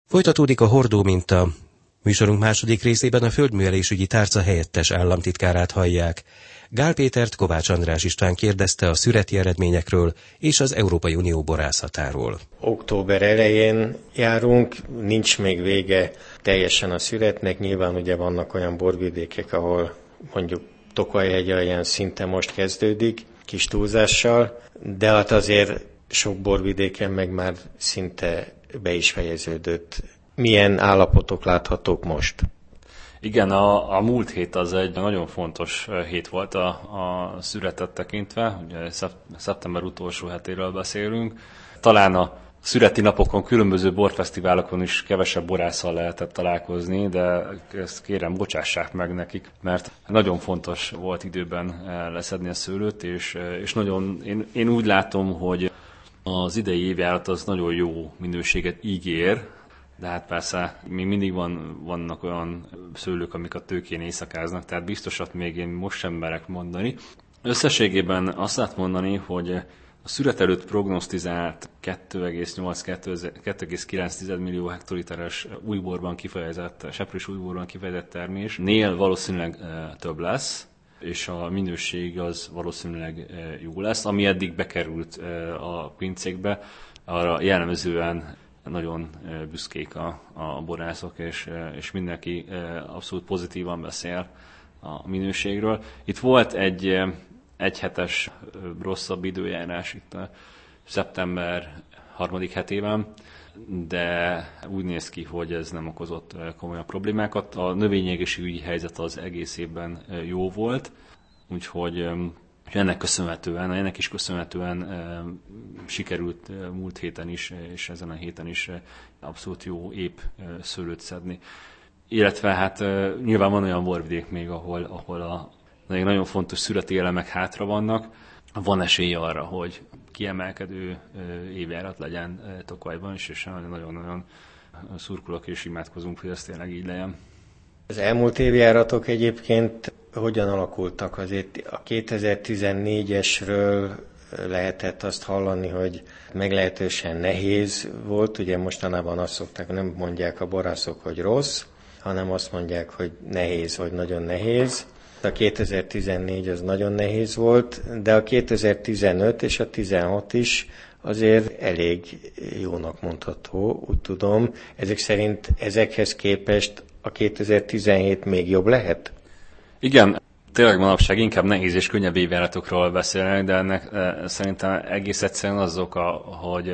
Folytatódik a hordó minta. Műsorunk második részében a földművelésügyi tárca helyettes államtitkárát hallják. Gál Pétert Kovács András István kérdezte a szüreti eredményekről és az Európai Unió borászatáról. Október elején járunk, nincs még vége teljesen a szüretnek. Nyilván ugye vannak olyan borvidékek, ahol mondjuk Tokaj-hegy alján szinte most kezdődik, kis túlzással, de hát azért sok borvidéken meg már szinte be is fejeződött. Milyen állapotok láthatók most? Igen, a múlt hét az egy nagyon fontos hét volt a szüretet tekintve, ugye szeptember utolsó hetéről beszélünk. Talán a szüreti napokon, különböző borfesztiválokon is kevesebb borásszal lehetett találkozni, de ezt kérem, bocsássák meg nekik, mert nagyon fontos volt időben leszedni a szőlőt, és nagyon, én úgy látom, hogy az idei évjárat az nagyon jó minőséget ígér, de hát persze még mindig vannak olyan szőlők, amik a tőkén éjszakáznak, tehát biztosat még én most sem merek mondani. Összességében azt lehet mondani, hogy a szüret előtt prognosztizált 2,8-2,9 millió hektoliteres újborban kifejezett, seprős újborban kifejezett termésnél valószínűleg több lesz, és a minőség az valószínűleg jó lesz. Ami eddig bekerült a pincékbe, arra jellemzően nagyon büszkék a borászok, és mindenki abszolút pozitívan beszél a minőségről. Itt volt egy egyhetes rosszabb időjárás itt a szeptember 3. hetében, de úgy néz ki, hogy ez nem okozott komolyabb problémákat. A növényegészségügyi helyzet az egész évben jó volt, úgyhogy ennek is köszönhetően sikerült múlt héten is, és ezen a héten is abszolút jó épp szőlőt szedni. Illetve hát nyilván van olyan borvidék még, ahol a nagyon fontos szüreti elemek hátra vannak. Van esély arra, hogy kiemelkedő évjárat legyen Tokajban is, és nagyon-nagyon szurkolok és imádkozunk, hogy ez tényleg így legyen. Az elmúlt évjáratok egyébként hogyan alakultak? Azért a 2014-esről lehetett azt hallani, hogy meglehetősen nehéz volt. Ugye mostanában azt szokták, nem mondják a borászok, hogy rossz, hanem azt mondják, hogy nehéz, vagy nagyon nehéz. A 2014 az nagyon nehéz volt, de a 2015 és a 16 is azért elég jónak mondható, úgy tudom. Ezek szerint ezekhez képest a 2017 még jobb lehet? Igen, tényleg manapság inkább nehéz és könnyebb évjáratokról beszélnek, de ennek szerintem egész egyszerűen az oka, hogy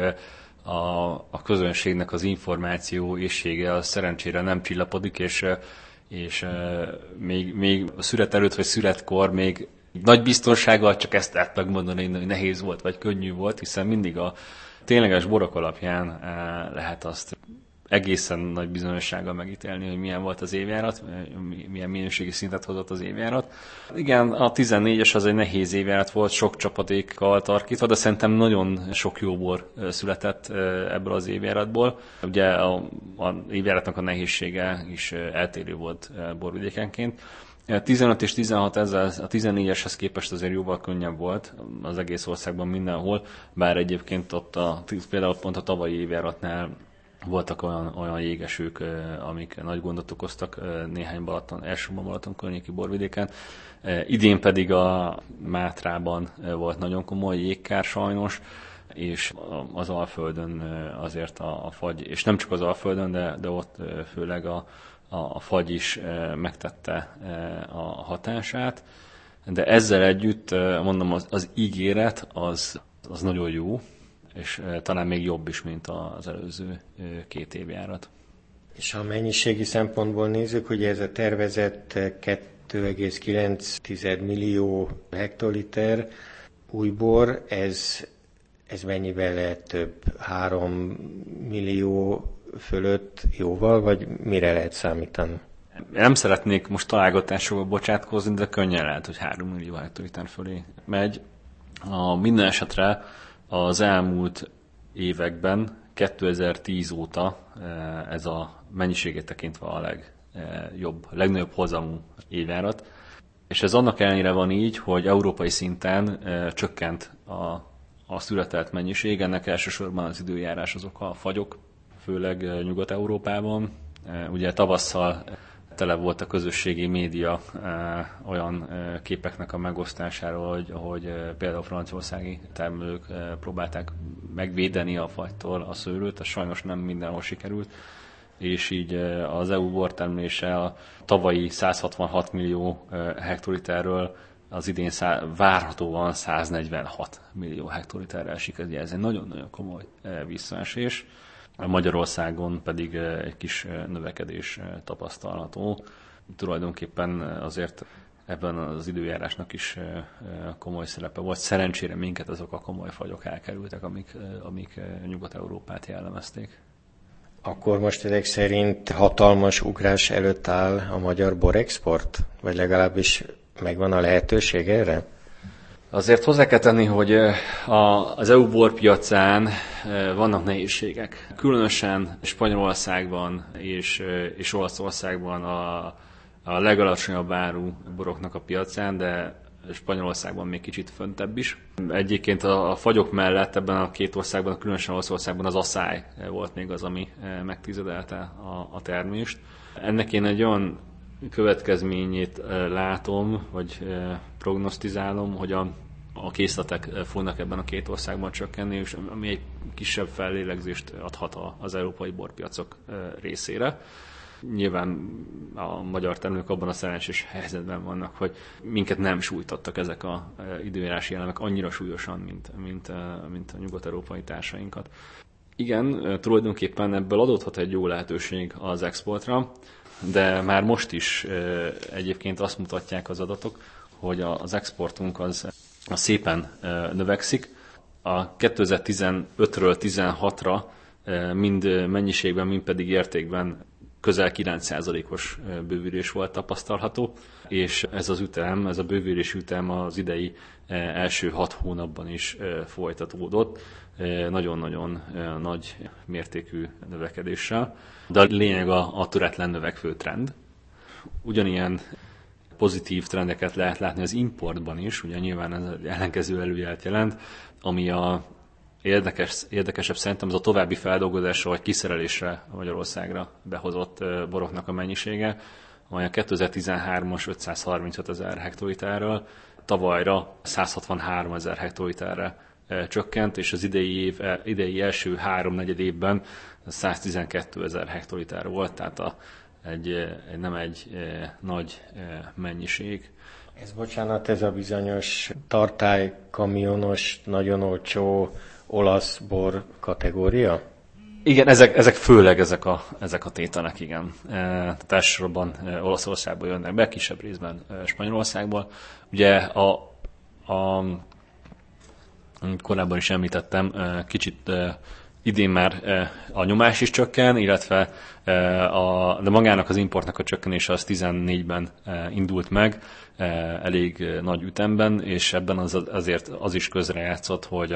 a közönségnek az információ éhsége az szerencsére nem csillapodik, és még a szület előtt vagy születkor még nagy biztonsággal csak ezt lehet megmondani, hogy nehéz volt vagy könnyű volt, hiszen mindig a tényleges borok alapján lehet azt egészen nagy bizonyossággal megítélni, hogy milyen volt az évjárat, milyen minőségi szintet hozott az évjárat. Igen, a 14-es az egy nehéz évjárat volt, sok csapadékkal tarkítva, de szerintem nagyon sok jó bor született ebből az évjáratból. Ugye a évjáratnak a nehézsége is eltérő volt borvidékenként. 15 és 16 ezzel a 14-eshez képest azért jóval könnyebb volt az egész országban mindenhol, bár egyébként ott például pont a tavalyi évjáratnál voltak olyan jégesők, amik nagy gondot okoztak néhány elsősorban Balaton környéki borvidéken. Idén pedig a Mátrában volt nagyon komoly jégkár sajnos, és az Alföldön azért a fagy, és nem csak az Alföldön, de ott főleg a fagy is megtette a hatását. De ezzel együtt, mondom, az ígéret az nagyon jó, és talán még jobb is, mint az előző 2 évjárat. És ha mennyiségi szempontból nézzük, hogy ez a tervezett 2,9 millió hektoliter újbor, ez mennyivel lehet több? 3 millió fölött jóval, vagy mire lehet számítani? Nem szeretnék most találgatásokba bocsátkozni, de könnyen lehet, hogy 3 millió hektoliter fölé megy. Minden esetre az elmúlt években, 2010 óta ez a mennyiséget tekintve a legnagyobb hozamú évjárat. És ez annak ellenére van így, hogy európai szinten csökkent a születelt mennyiség, ennek elsősorban az időjárás az oka, a fagyok. főleg Nyugat-Európában. Ugye tavasszal tele volt a közösségi média olyan képeknek a megosztásáról, hogy például franciaországi termelők próbálták megvédeni a fagytól a szőlőt, ez sajnos nem mindenhol sikerült, és így az EU bortermelése a tavalyi 166 millió hektoliterről az idén várhatóan 146 millió hektoliterre esik. Ez egy nagyon-nagyon komoly visszaesés. Magyarországon pedig egy kis növekedés tapasztalható. Tulajdonképpen azért ebben az időjárásnak is komoly szerepe volt. Szerencsére minket azok a komoly fagyok elkerültek, amik Nyugat-Európát jellemezték. Akkor most ezek szerint hatalmas ugrás előtt áll a magyar borexport? Vagy legalábbis megvan a lehetőség erre? Azért hozzá kell tenni, hogy az EU borpiacán vannak nehézségek. Különösen Spanyolországban és Olaszországban a legalacsonyabb áru boroknak a piacán, de Spanyolországban még kicsit föntebb is. Egyébként a fagyok mellett ebben a két országban, különösen Olaszországban az asszály volt még az, ami megtizedelte a termést. Ennek én egy olyan következményét látom, vagy prognosztizálom, hogy a készletek fognak ebben a két országban csökkenni, és ami egy kisebb fellélegzést adhat az európai borpiacok részére. Nyilván a magyar termelők abban a szerencsés helyzetben vannak, hogy minket nem sújtottak ezek az időjárási elemek annyira súlyosan, mint a nyugat-európai társainkat. Igen, tulajdonképpen ebből adódhat egy jó lehetőség az exportra, de már most is egyébként azt mutatják az adatok, hogy az exportunk az szépen növekszik. A 2015-ről 16-ra mind mennyiségben, mind pedig értékben közel 9%-os bővülés volt tapasztalható, és ez az ütem, ez a bővülési ütem az idei első 6 hónapban is folytatódott, nagyon-nagyon nagy mértékű növekedéssel. De a lényeg a töretlen növekvő trend. Ugyanilyen pozitív trendeket lehet látni az importban is, ugye nyilván ez ellenkező előjelet jelent, ami érdekesebb szerintem az a további feldolgozásra vagy kiszerelésre Magyarországra behozott boroknak a mennyisége, amely a 2013-as 535 000 hektoliterről tavalyra 163 000 hektoliterre csökkent, és az idei első 3-4 évben 112 000 hektoliter volt, tehát nem egy nagy mennyiség. Ez a bizonyos tartálykamionos, nagyon olcsó olasz bor kategória? Igen, ezek főleg ezek a tételek, igen. Tehát elsősorban Olaszországból jönnek be, kisebb részben Spanyolországból. Ugye amit korábban is említettem, kicsit idén már a nyomás is csökken, illetve de magának az importnak a csökkenése az 14-ben indult meg, elég nagy ütemben, és ebben azért az is közrejátszott, hogy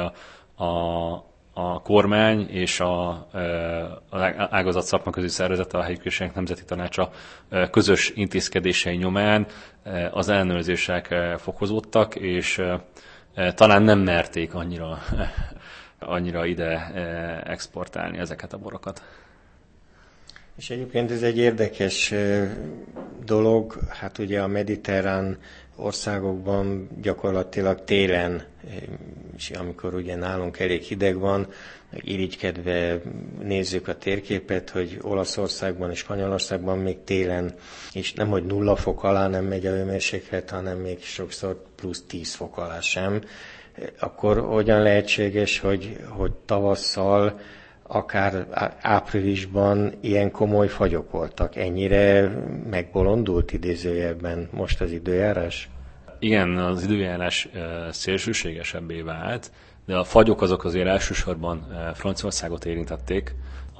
a kormány és az ágazat szakmaközi szervezete, a helyi közösségek nemzeti tanácsa közös intézkedései nyomán az ellenőrzések fokozódtak, és talán nem merték annyira ide exportálni ezeket a borokat. És egyébként ez egy érdekes dolog, hát ugye a mediterrán országokban gyakorlatilag télen, és amikor ugye nálunk elég hideg van, irigykedve nézzük a térképet, hogy Olaszországban és Spanyolországban még télen, és nem hogy 0 fok alá nem megy a hőmérséklet, hanem még sokszor plusz 10 fok alá sem. Akkor hogyan lehetséges, hogy tavasszal, akár áprilisban ilyen komoly fagyok voltak? Ennyire megbolondult idézőjelben most az időjárás? Igen, az időjárás szélsőségesebbé vált, de a fagyok azok azért elsősorban Franciaországot érintették.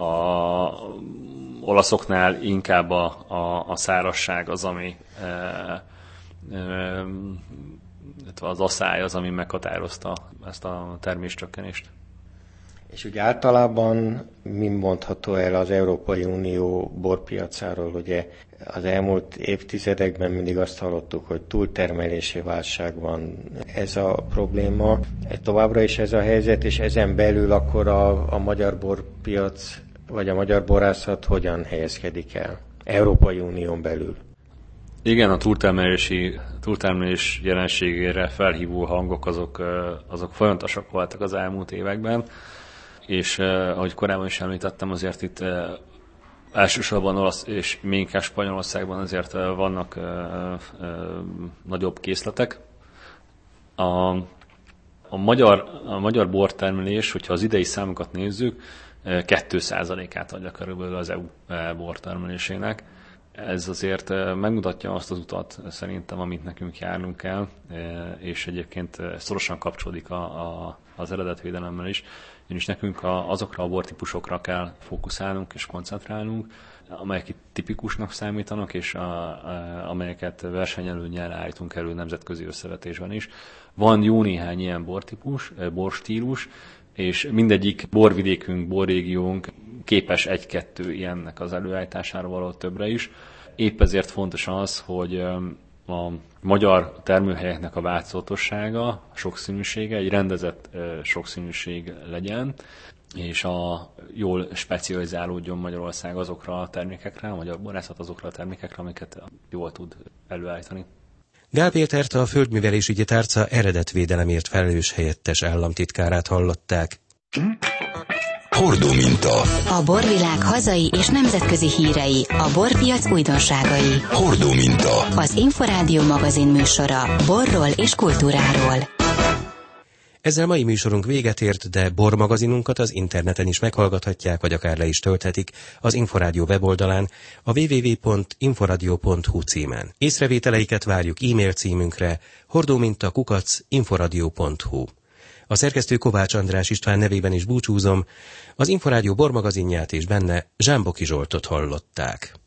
Olaszoknál inkább a szárazság az, ami az asszály az, ami meghatározta ezt a terméscsökkenést. És úgy általában mi mondható el az Európai Unió borpiacáról? Ugye az elmúlt évtizedekben mindig azt hallottuk, hogy túltermelési válság van. Ez a probléma, továbbra is ez a helyzet, és ezen belül akkor a magyar borpiac vagy a magyar borászat hogyan helyezkedik el Európai Unión belül. Igen, a túltermelés jelenségére felhívó hangok azok folyamatosak voltak az elmúlt években, és ahogy korábban is említettem, azért itt elsősorban olasz és még inkább Spanyolországban azért vannak nagyobb készletek. A magyar bortermelés, hogyha az idei számokat nézzük, 2%-át adja körülbelül az EU bortermelésének. Ez azért megmutatja azt az utat szerintem, amit nekünk járnunk kell, és egyébként szorosan kapcsolódik az eredetvédelemmel is. Ugyanis nekünk azokra a bortípusokra kell fókuszálnunk és koncentrálnunk, amelyek itt tipikusnak számítanak, és amelyeket versenyelőnnyel állítunk elő nemzetközi összevetésben is. Van jó néhány ilyen bortípus, borstílus, és mindegyik borvidékünk, borrégiónk képes egy-kettő ilyennek az előállítására, való többre is. Épp ezért fontos az, hogy a magyar termőhelyeknek a változatossága, a sokszínűsége, egy rendezett sokszínűség legyen, és jól specializálódjon Magyarország azokra a termékekre, a magyar borászat azokra a termékekre, amiket jól tud előállítani. Gál Pétert, a Földművelésügyi Tárca eredetvédelemért felelős helyettes államtitkárát hallották. Hordóminta. A borvilág hazai és nemzetközi hírei, a borpiac újdonságai. Hordóminta. Az Inforádió magazin műsora borról és kultúráról. Ezzel mai műsorunk véget ért, de bormagazinunkat az interneten is meghallgathatják, vagy akár le is tölthetik az Inforádió weboldalán, a www.inforadio.hu címen. Észrevételeiket várjuk e-mail címünkre hordóminta@inforadio.hu. A szerkesztő Kovács András István nevében is búcsúzom, az Inforádió bormagazinját és benne Zsámboki Zsoltot hallották.